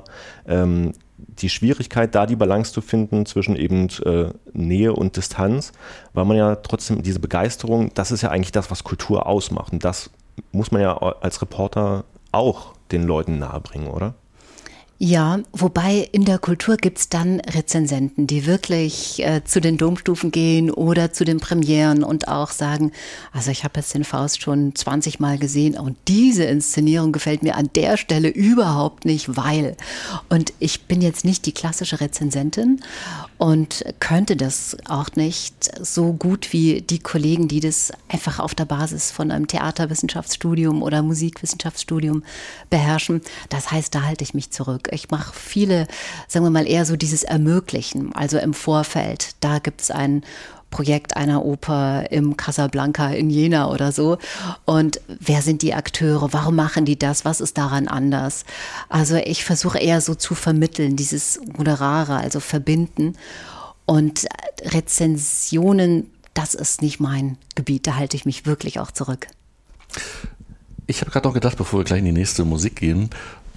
die Schwierigkeit, da die Balance zu finden zwischen eben Nähe und Distanz, weil man ja trotzdem diese Begeisterung, das ist ja eigentlich das, was Kultur ausmacht. Und das muss man ja als Reporter auch den Leuten nahebringen, oder? Ja, wobei in der Kultur gibt's dann Rezensenten, die wirklich zu den Domstufen gehen oder zu den Premieren und auch sagen, also ich habe jetzt den Faust schon 20 Mal gesehen und diese Inszenierung gefällt mir an der Stelle überhaupt nicht, weil. Und ich bin jetzt nicht die klassische Rezensentin und könnte das auch nicht so gut wie die Kollegen, die das einfach auf der Basis von einem Theaterwissenschaftsstudium oder Musikwissenschaftsstudium beherrschen. Das heißt, da halte ich mich zurück. Ich mache viele, sagen wir mal, eher so dieses Ermöglichen, also im Vorfeld. Da gibt es ein Projekt einer Oper im Casablanca in Jena oder so. Und wer sind die Akteure? Warum machen die das? Was ist daran anders? Also ich versuche eher so zu vermitteln, dieses Moderare, also verbinden. Und Rezensionen, das ist nicht mein Gebiet. Da halte ich mich wirklich auch zurück. Ich habe gerade noch gedacht, bevor wir gleich in die nächste Musik gehen,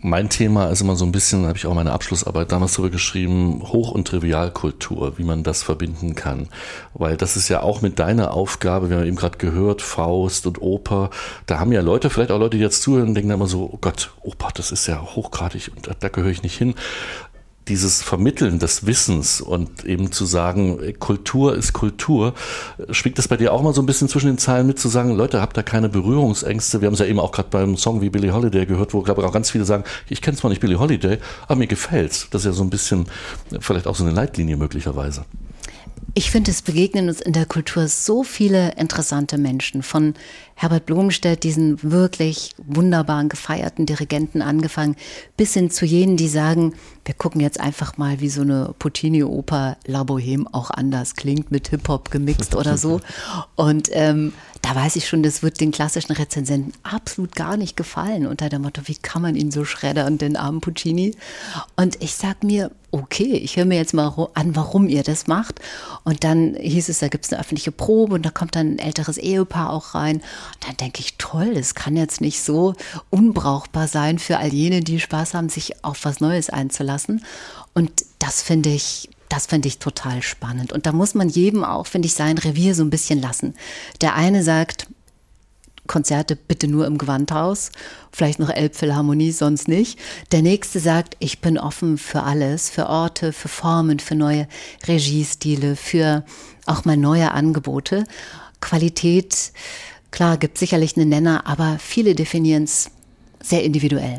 Mein Thema ist immer so ein bisschen, da habe ich auch meine Abschlussarbeit damals darüber geschrieben, Hoch- und Trivialkultur, wie man das verbinden kann. Weil das ist ja auch mit deiner Aufgabe, wir haben eben gerade gehört, Faust und Oper, da haben ja Leute, vielleicht auch Leute, die jetzt zuhören, denken immer so, oh Gott, Oper, das ist ja hochgradig und da gehöre ich nicht hin. Dieses Vermitteln des Wissens und eben zu sagen, Kultur ist Kultur, schwingt das bei dir auch mal so ein bisschen zwischen den Zeilen mit, zu sagen, Leute, habt da keine Berührungsängste? Wir haben es ja eben auch gerade beim Song wie Billie Holiday gehört, wo, glaube ich, auch ganz viele sagen, ich kenne zwar nicht Billie Holiday, aber mir gefällt's. Das ist ja so ein bisschen, vielleicht auch so eine Leitlinie möglicherweise. Ich finde, es begegnen uns in der Kultur so viele interessante Menschen. Von Herbert Blomstedt, diesen wirklich wunderbaren, gefeierten Dirigenten angefangen, bis hin zu jenen, die sagen, wir gucken jetzt einfach mal, wie so eine Puccini-Oper La Bohème auch anders klingt, mit Hip-Hop gemixt oder so. Und da weiß ich schon, das wird den klassischen Rezensenten absolut gar nicht gefallen, unter dem Motto, wie kann man ihn so schreddern, den armen Puccini? Und ich sag mir, okay, ich höre mir jetzt mal an, warum ihr das macht. Und dann hieß es, da gibt es eine öffentliche Probe und da kommt dann ein älteres Ehepaar auch rein. Und dann denke ich, toll, das kann jetzt nicht so unbrauchbar sein für all jene, die Spaß haben, sich auf was Neues einzulassen. Und das finde ich total spannend. Und da muss man jedem auch, finde ich, sein Revier so ein bisschen lassen. Der eine sagt, Konzerte bitte nur im Gewandhaus, vielleicht noch Elbphilharmonie, sonst nicht. Der nächste sagt, ich bin offen für alles, für Orte, für Formen, für neue Regiestile, für auch mal neue Angebote. Qualität, klar, gibt sicherlich einen Nenner, aber viele definieren es sehr individuell.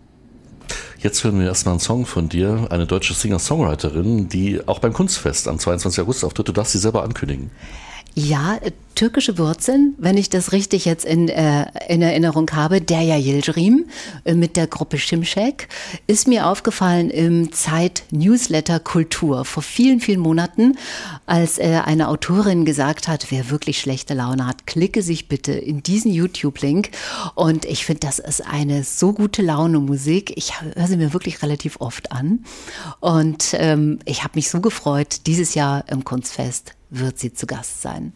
Jetzt hören wir erstmal einen Song von dir, eine deutsche Singer-Songwriterin, die auch beim Kunstfest am 22. August auftritt. Du darfst sie selber ankündigen. Ja, türkische Wurzeln, wenn ich das richtig jetzt in Erinnerung habe, Derya Yildirim mit der Gruppe Şimşek, ist mir aufgefallen im Zeit-Newsletter Kultur vor vielen, vielen Monaten, als eine Autorin gesagt hat, wer wirklich schlechte Laune hat, klicke sich bitte in diesen YouTube-Link. Und ich finde, das ist eine so gute Laune-Musik. Ich höre sie mir wirklich relativ oft an. Und ich habe mich so gefreut, dieses Jahr im Kunstfest wird sie zu Gast sein.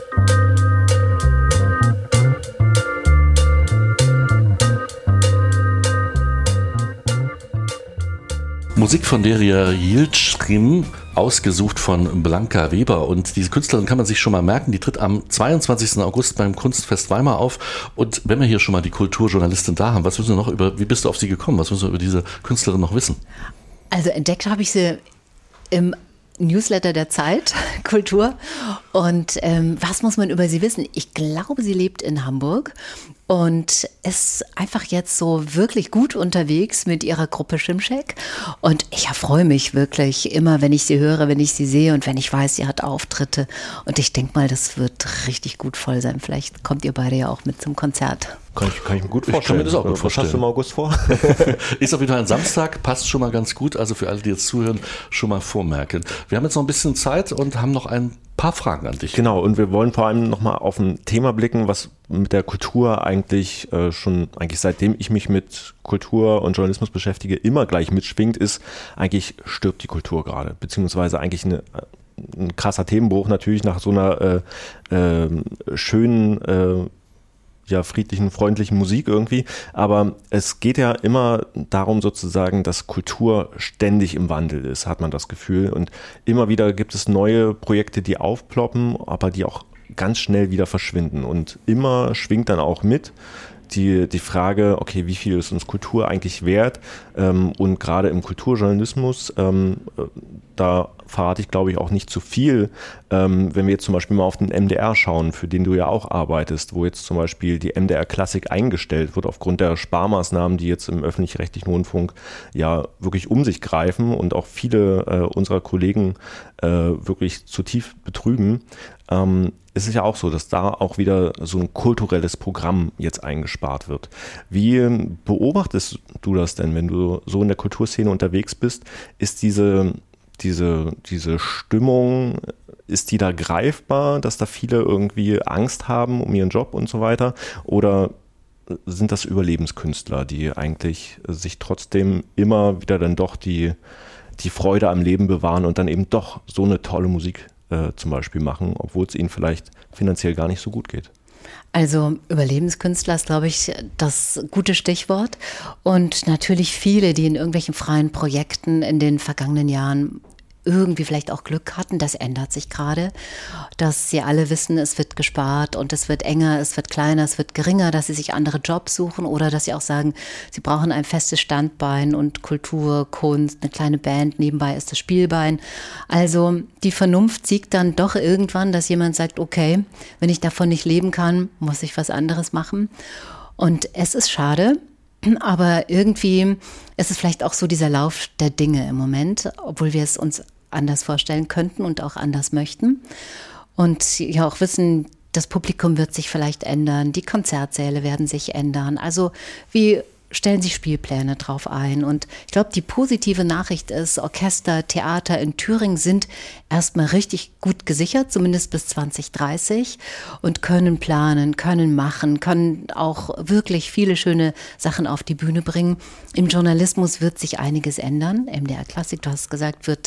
Musik von Derya Yildirim, ausgesucht von Blanca Weber. Und diese Künstlerin kann man sich schon mal merken, die tritt am 22. August beim Kunstfest Weimar auf. Und wenn wir hier schon mal die Kulturjournalistin da haben, was müssen wir noch wie bist du auf sie gekommen? Was müssen wir über diese Künstlerin noch wissen? Also entdeckt habe ich sie im Newsletter der Zeit, Kultur. Und was muss man über sie wissen? Ich glaube, sie lebt in Hamburg und ist einfach jetzt so wirklich gut unterwegs mit ihrer Gruppe Şimşek. Und ich erfreue mich wirklich immer, wenn ich sie höre, wenn ich sie sehe und wenn ich weiß, sie hat Auftritte. Und ich denke mal, das wird richtig gut voll sein. Vielleicht kommt ihr beide ja auch mit zum Konzert. Kann ich mir gut vorstellen. Ich kann mir das auch gut vorstellen. Was hast du im August vor? Ist auf jeden Fall ein Samstag, passt schon mal ganz gut. Also für alle, die jetzt zuhören, schon mal vormerken. Wir haben jetzt noch ein bisschen Zeit und haben noch ein paar Fragen an dich. Genau, und wir wollen vor allem nochmal auf ein Thema blicken, was mit der Kultur eigentlich seitdem ich mich mit Kultur und Journalismus beschäftige, immer gleich mitschwingt, ist, eigentlich stirbt die Kultur gerade, beziehungsweise eigentlich ein krasser Themenbruch natürlich nach so einer schönen friedlichen, freundlichen Musik irgendwie, aber es geht ja immer darum sozusagen, dass Kultur ständig im Wandel ist, hat man das Gefühl, und immer wieder gibt es neue Projekte, die aufploppen, aber die auch ganz schnell wieder verschwinden, und immer schwingt dann auch mit die Frage, okay, wie viel ist uns Kultur eigentlich wert, und gerade im Kulturjournalismus, da verrate ich, glaube ich, auch nicht zu viel, wenn wir jetzt zum Beispiel mal auf den MDR schauen, für den du ja auch arbeitest, wo jetzt zum Beispiel die MDR Klassik eingestellt wird aufgrund der Sparmaßnahmen, die jetzt im öffentlich-rechtlichen Rundfunk ja wirklich um sich greifen und auch viele unserer Kollegen wirklich zutiefst betrüben. Es ist ja auch so, dass da auch wieder so ein kulturelles Programm jetzt eingespart wird. Wie beobachtest du das denn, wenn du so in der Kulturszene unterwegs bist? Ist diese Stimmung, ist die da greifbar, dass da viele irgendwie Angst haben um ihren Job und so weiter? Oder sind das Überlebenskünstler, die eigentlich sich trotzdem immer wieder dann doch die Freude am Leben bewahren und dann eben doch so eine tolle Musik zum Beispiel machen, obwohl es ihnen vielleicht finanziell gar nicht so gut geht? Also Überlebenskünstler ist, glaube ich, das gute Stichwort. Und natürlich viele, die in irgendwelchen freien Projekten in den vergangenen Jahren irgendwie vielleicht auch Glück hatten, das ändert sich gerade, dass sie alle wissen, es wird gespart und es wird enger, es wird kleiner, es wird geringer, dass sie sich andere Jobs suchen oder dass sie auch sagen, sie brauchen ein festes Standbein und Kultur, Kunst, eine kleine Band, nebenbei ist das Spielbein. Also die Vernunft siegt dann doch irgendwann, dass jemand sagt, okay, wenn ich davon nicht leben kann, muss ich was anderes machen. Und es ist schade, aber irgendwie ist es vielleicht auch so dieser Lauf der Dinge im Moment, obwohl wir es uns anders vorstellen könnten und auch anders möchten. Und ja auch wissen, das Publikum wird sich vielleicht ändern, die Konzertsäle werden sich ändern. Also wie stellen sich Spielpläne drauf ein? Und ich glaube, die positive Nachricht ist, Orchester, Theater in Thüringen sind erstmal richtig gut gesichert, zumindest bis 2030 und können planen, können machen, können auch wirklich viele schöne Sachen auf die Bühne bringen. Im Journalismus wird sich einiges ändern. MDR Klassik, du hast gesagt, wird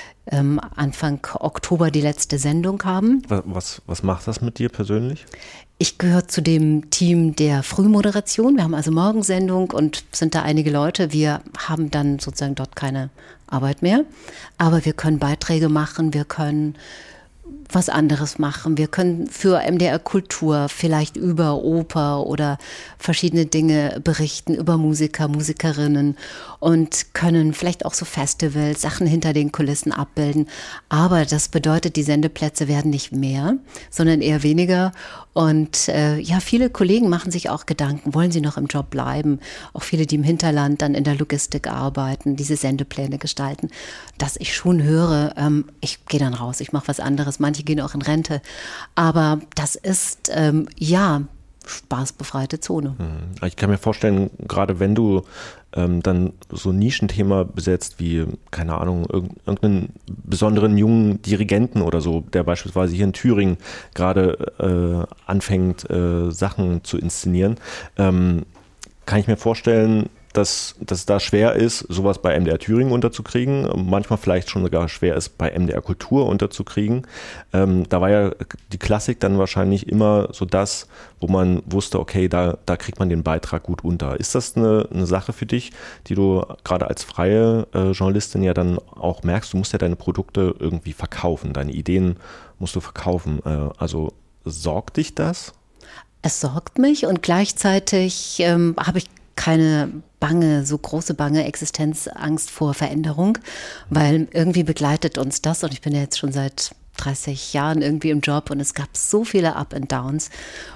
Anfang Oktober die letzte Sendung haben. Was macht das mit dir persönlich? Ich gehöre zu dem Team der Frühmoderation. Wir haben also Morgensendung und sind da einige Leute. Wir haben dann sozusagen dort keine Arbeit mehr. Aber wir können Beiträge machen, wir können was anderes machen. Wir können für MDR Kultur vielleicht über Oper oder verschiedene Dinge berichten, über Musiker, Musikerinnen und können vielleicht auch so Festivals, Sachen hinter den Kulissen abbilden. Aber das bedeutet, die Sendeplätze werden nicht mehr, sondern eher weniger. Und ja, viele Kollegen machen sich auch Gedanken, wollen sie noch im Job bleiben? Auch viele, die im Hinterland dann in der Logistik arbeiten, diese Sendepläne gestalten. Dass ich schon höre, ich gehe dann raus, ich mache was anderes. Manche gehen auch in Rente. Aber das ist, ja, spaßbefreite Zone. Ich kann mir vorstellen, gerade wenn du dann so ein Nischenthema besetzt wie, keine Ahnung, irgendeinen besonderen jungen Dirigenten oder so, der beispielsweise hier in Thüringen gerade anfängt, Sachen zu inszenieren, kann ich mir vorstellen, dass es da schwer ist, sowas bei MDR Thüringen unterzukriegen, manchmal vielleicht schon sogar schwer ist, bei MDR Kultur unterzukriegen. Da war ja die Klassik dann wahrscheinlich immer so das, wo man wusste, okay, da kriegt man den Beitrag gut unter. Ist das eine Sache für dich, die du gerade als freie Journalistin ja dann auch merkst, du musst ja deine Produkte irgendwie verkaufen, deine Ideen musst du verkaufen. Also sorgt dich das? Es sorgt mich und gleichzeitig habe ich keine so große bange Existenzangst vor Veränderung, weil irgendwie begleitet uns das und ich bin ja jetzt schon seit 30 Jahren irgendwie im Job und es gab so viele Up and Downs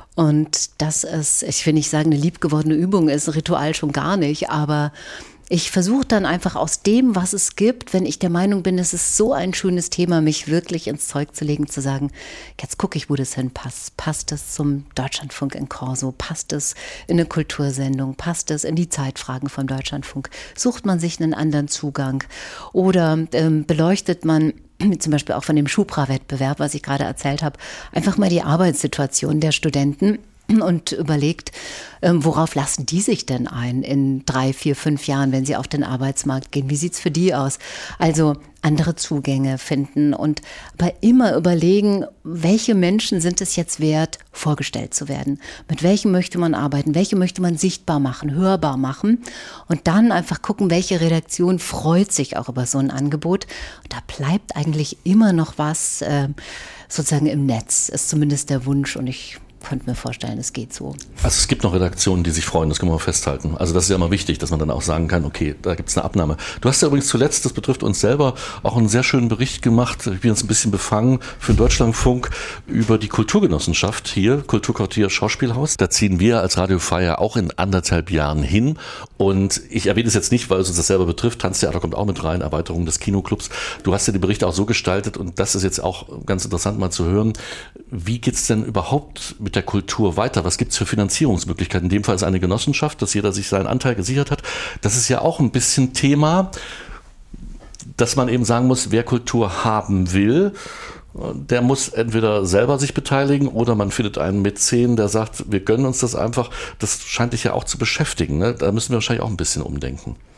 und das ist, ich will nicht sagen, eine liebgewordene Übung ist, ein Ritual schon gar nicht, aber ich versuche dann einfach aus dem, was es gibt, wenn ich der Meinung bin, es ist so ein schönes Thema, mich wirklich ins Zeug zu legen, zu sagen, jetzt gucke ich, wo das hinpasst. Passt es zum Deutschlandfunk in Corso? Passt es in eine Kultursendung? Passt es in die Zeitfragen vom Deutschlandfunk? Sucht man sich einen anderen Zugang? Oder beleuchtet man zum Beispiel auch von dem Schubra-Wettbewerb, was ich gerade erzählt habe, einfach mal die Arbeitssituation der Studenten und überlegt, worauf lassen die sich denn ein in 3, 4, 5 Jahren, wenn sie auf den Arbeitsmarkt gehen? Wie sieht's für die aus? Also andere Zugänge finden und aber immer überlegen, welche Menschen sind es jetzt wert, vorgestellt zu werden? Mit welchen möchte man arbeiten? Welche möchte man sichtbar machen, hörbar machen? Und dann einfach gucken, welche Redaktion freut sich auch über so ein Angebot. Und da bleibt eigentlich immer noch was sozusagen im Netz, ist zumindest der Wunsch und ich könnte mir vorstellen, es geht so. Also es gibt noch Redaktionen, die sich freuen, das können wir mal festhalten. Also das ist ja immer wichtig, dass man dann auch sagen kann, okay, da gibt es eine Abnahme. Du hast ja übrigens zuletzt, das betrifft uns selber, auch einen sehr schönen Bericht gemacht, ich bin jetzt ein bisschen befangen, für den Deutschlandfunk über die Kulturgenossenschaft hier, Kulturquartier Schauspielhaus. Da ziehen wir als Radio Freier auch in 1,5 Jahren hin und ich erwähne es jetzt nicht, weil es uns das selber betrifft, Tanztheater kommt auch mit rein, Erweiterung des Kinoclubs. Du hast ja die Berichte auch so gestaltet und das ist jetzt auch ganz interessant mal zu hören. Wie geht's denn überhaupt mit der Kultur weiter? Was gibt's für Finanzierungsmöglichkeiten? In dem Fall ist eine Genossenschaft, dass jeder sich seinen Anteil gesichert hat. Das ist ja auch ein bisschen Thema, dass man eben sagen muss, wer Kultur haben will, der muss entweder selber sich beteiligen oder man findet einen Mäzen, der sagt, wir gönnen uns das einfach. Das scheint dich ja auch zu beschäftigen, ne? Da müssen wir wahrscheinlich auch ein bisschen umdenken.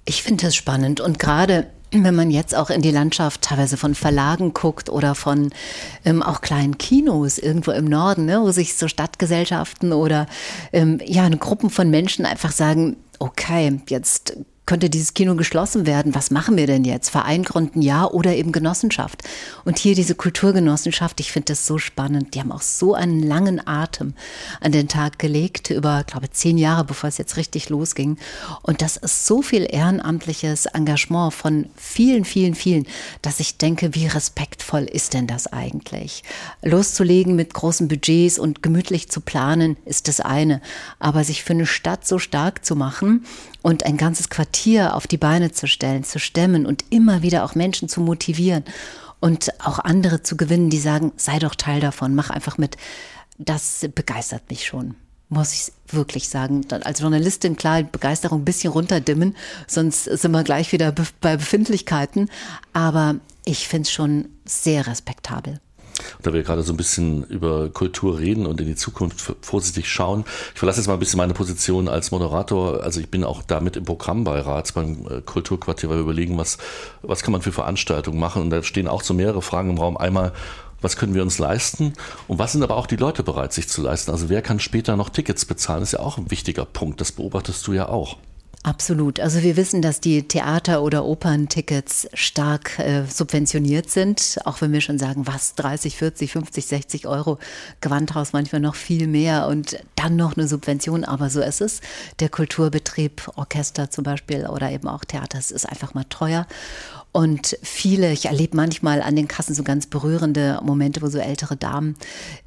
Ich finde das spannend und gerade wenn man jetzt auch in die Landschaft teilweise von Verlagen guckt oder von auch kleinen Kinos irgendwo im Norden, ne, wo sich so Stadtgesellschaften oder eine Gruppen von Menschen einfach sagen, okay, jetzt könnte dieses Kino geschlossen werden. Was machen wir denn jetzt? Verein gründen, ja, oder eben Genossenschaft. Und hier diese Kulturgenossenschaft, ich finde das so spannend. Die haben auch so einen langen Atem an den Tag gelegt, über, glaube ich, 10 Jahre, bevor es jetzt richtig losging. Und das ist so viel ehrenamtliches Engagement von vielen, vielen, vielen, dass ich denke, wie respektvoll ist denn das eigentlich? Loszulegen mit großen Budgets und gemütlich zu planen, ist das eine. Aber sich für eine Stadt so stark zu machen und ein ganzes Quartier auf die Beine zu stellen, zu stemmen und immer wieder auch Menschen zu motivieren und auch andere zu gewinnen, die sagen, sei doch Teil davon, mach einfach mit. Das begeistert mich schon, muss ich wirklich sagen. Als Journalistin, klar, Begeisterung ein bisschen runterdimmen, sonst sind wir gleich wieder bei Befindlichkeiten. Aber ich finde es schon sehr respektabel. Da wir gerade so ein bisschen über Kultur reden und in die Zukunft vorsichtig schauen. Ich verlasse jetzt mal ein bisschen meine Position als Moderator. Also ich bin auch da mit im Programmbeirat beim Kulturquartier, weil wir überlegen, was kann man für Veranstaltungen machen. Und da stehen auch so mehrere Fragen im Raum. Einmal, was können wir uns leisten? Und was sind aber auch die Leute bereit, sich zu leisten? Also wer kann später noch Tickets bezahlen? Das ist ja auch ein wichtiger Punkt. Das beobachtest du ja auch. Absolut. Also wir wissen, dass die Theater- oder Operntickets stark subventioniert sind. Auch wenn wir schon sagen, was, 30, 40, 50, 60 Euro, Gewandhaus manchmal noch viel mehr und dann noch eine Subvention. Aber so ist es. Der Kulturbetrieb, Orchester zum Beispiel oder eben auch Theater, es ist einfach mal teuer. Und viele, ich erlebe manchmal an den Kassen so ganz berührende Momente, wo so ältere Damen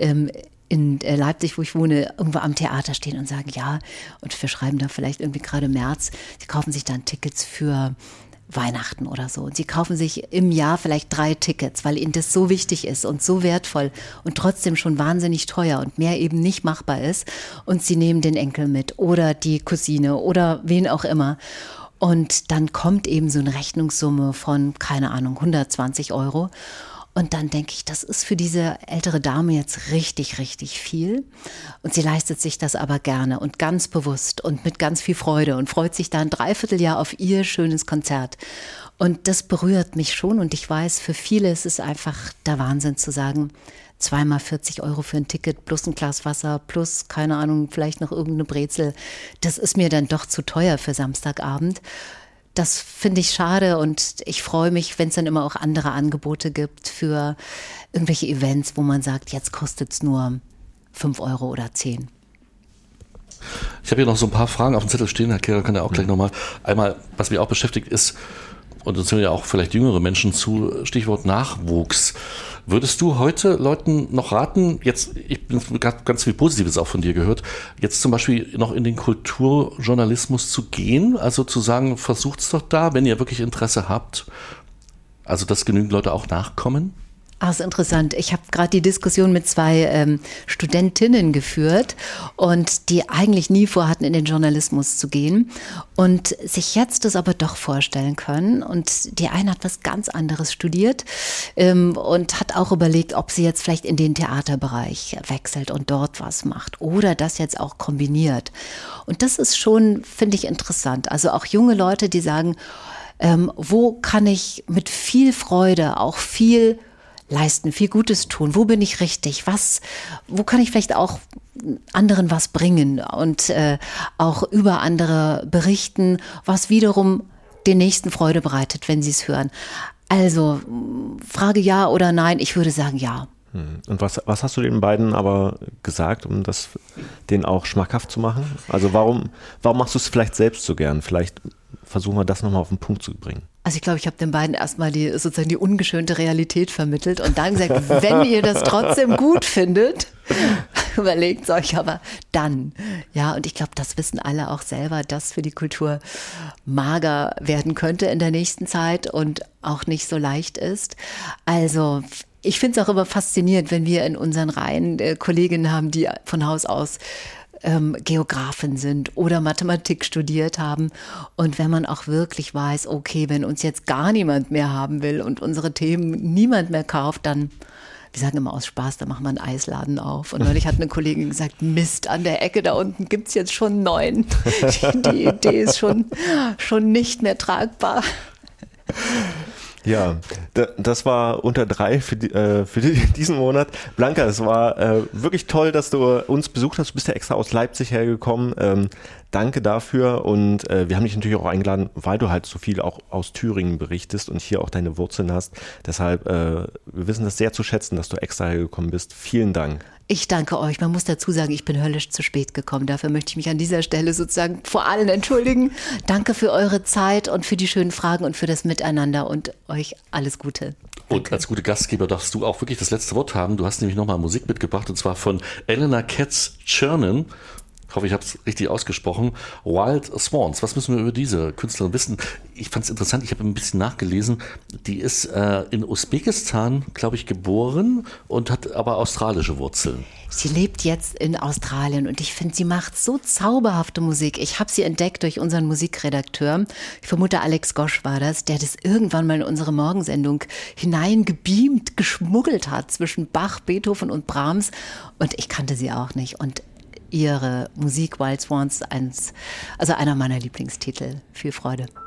in Leipzig, wo ich wohne, irgendwo am Theater stehen und sagen, ja, und wir schreiben da vielleicht irgendwie gerade März, sie kaufen sich dann Tickets für Weihnachten oder so. Und sie kaufen sich im Jahr vielleicht 3 Tickets, weil ihnen das so wichtig ist und so wertvoll und trotzdem schon wahnsinnig teuer und mehr eben nicht machbar ist. Und sie nehmen den Enkel mit oder die Cousine oder wen auch immer. Und dann kommt eben so eine Rechnungssumme von, keine Ahnung, 120 Euro. Und dann denke ich, das ist für diese ältere Dame jetzt richtig, richtig viel. Und sie leistet sich das aber gerne und ganz bewusst und mit ganz viel Freude und freut sich da ein Dreivierteljahr auf ihr schönes Konzert. Und das berührt mich schon. Und ich weiß, für viele ist es einfach der Wahnsinn zu sagen, 2 x 40 Euro für ein Ticket plus ein Glas Wasser plus, keine Ahnung, vielleicht noch irgendeine Brezel. Das ist mir dann doch zu teuer für Samstagabend. Das finde ich schade und ich freue mich, wenn es dann immer auch andere Angebote gibt für irgendwelche Events, wo man sagt, jetzt kostet es nur 5 Euro oder 10. Ich habe hier noch so ein paar Fragen auf dem Zettel stehen, Herr Kehrer kann ja auch gleich nochmal. Einmal, was mich auch beschäftigt ist, und uns hören ja auch vielleicht jüngere Menschen zu, Stichwort Nachwuchs. Würdest du heute Leuten noch raten, jetzt, ich bin ganz viel Positives auch von dir gehört, jetzt zum Beispiel noch in den Kulturjournalismus zu gehen, also zu sagen, versucht's doch da, wenn ihr wirklich Interesse habt, also dass genügend Leute auch nachkommen? Ah, ist interessant. Ich habe gerade die Diskussion mit 2 Studentinnen geführt und die eigentlich nie vorhatten, in den Journalismus zu gehen und sich jetzt das aber doch vorstellen können. Und die eine hat was ganz anderes studiert und hat auch überlegt, ob sie jetzt vielleicht in den Theaterbereich wechselt und dort was macht oder das jetzt auch kombiniert. Und das ist schon, finde ich, interessant. Also auch junge Leute, die sagen, wo kann ich mit viel Freude auch viel leisten, viel Gutes tun, wo bin ich richtig, wo kann ich vielleicht auch anderen was bringen und auch über andere berichten, was wiederum den Nächsten Freude bereitet, wenn sie es hören. Also Frage ja oder nein, ich würde sagen ja. Und was hast du den beiden aber gesagt, um das denen auch schmackhaft zu machen? Also warum machst du es vielleicht selbst so gern? Vielleicht versuchen wir das nochmal auf den Punkt zu bringen. Also ich glaube, ich habe den beiden erstmal sozusagen die ungeschönte Realität vermittelt und dann gesagt, wenn ihr das trotzdem gut findet, überlegt es euch aber dann. Ja, und ich glaube, das wissen alle auch selber, dass für die Kultur mager werden könnte in der nächsten Zeit und auch nicht so leicht ist. Also ich finde es auch immer faszinierend, wenn wir in unseren Reihen Kolleginnen haben, die von Haus aus Geografen sind oder Mathematik studiert haben. Und wenn man auch wirklich weiß, okay, wenn uns jetzt gar niemand mehr haben will und unsere Themen niemand mehr kauft, dann wir sagen immer aus Spaß, da machen wir einen Eisladen auf. Und neulich hat eine Kollegin gesagt, Mist, an der Ecke da unten gibt es jetzt schon einen neuen. Die Idee ist schon nicht mehr tragbar. Ja, das war unter 3 für diesen Monat. Blanca, es war wirklich toll, dass du uns besucht hast. Du bist ja extra aus Leipzig hergekommen. Danke dafür und wir haben dich natürlich auch eingeladen, weil du halt so viel auch aus Thüringen berichtest und hier auch deine Wurzeln hast. Deshalb, wir wissen das sehr zu schätzen, dass du extra hergekommen bist. Vielen Dank. Ich danke euch. Man muss dazu sagen, ich bin höllisch zu spät gekommen. Dafür möchte ich mich an dieser Stelle sozusagen vor allen entschuldigen. Danke für eure Zeit und für die schönen Fragen und für das Miteinander und euch alles Gute. Danke. Und als gute Gastgeber darfst du auch wirklich das letzte Wort haben. Du hast nämlich nochmal Musik mitgebracht und zwar von Eleanor Katz-Chernin. Ich hoffe, ich habe es richtig ausgesprochen. Wild Swans. Was müssen wir über diese Künstlerin wissen? Ich fand es interessant, ich habe ein bisschen nachgelesen. Die ist in Usbekistan, glaube ich, geboren und hat aber australische Wurzeln. Sie lebt jetzt in Australien und ich finde, sie macht so zauberhafte Musik. Ich habe sie entdeckt durch unseren Musikredakteur. Ich vermute, Alex Gosch war das, der das irgendwann mal in unsere Morgensendung hineingebeamt, geschmuggelt hat zwischen Bach, Beethoven und Brahms. Und ich kannte sie auch nicht. Und ihre Musik Wild Swans, einer meiner Lieblingstitel. Viel Freude.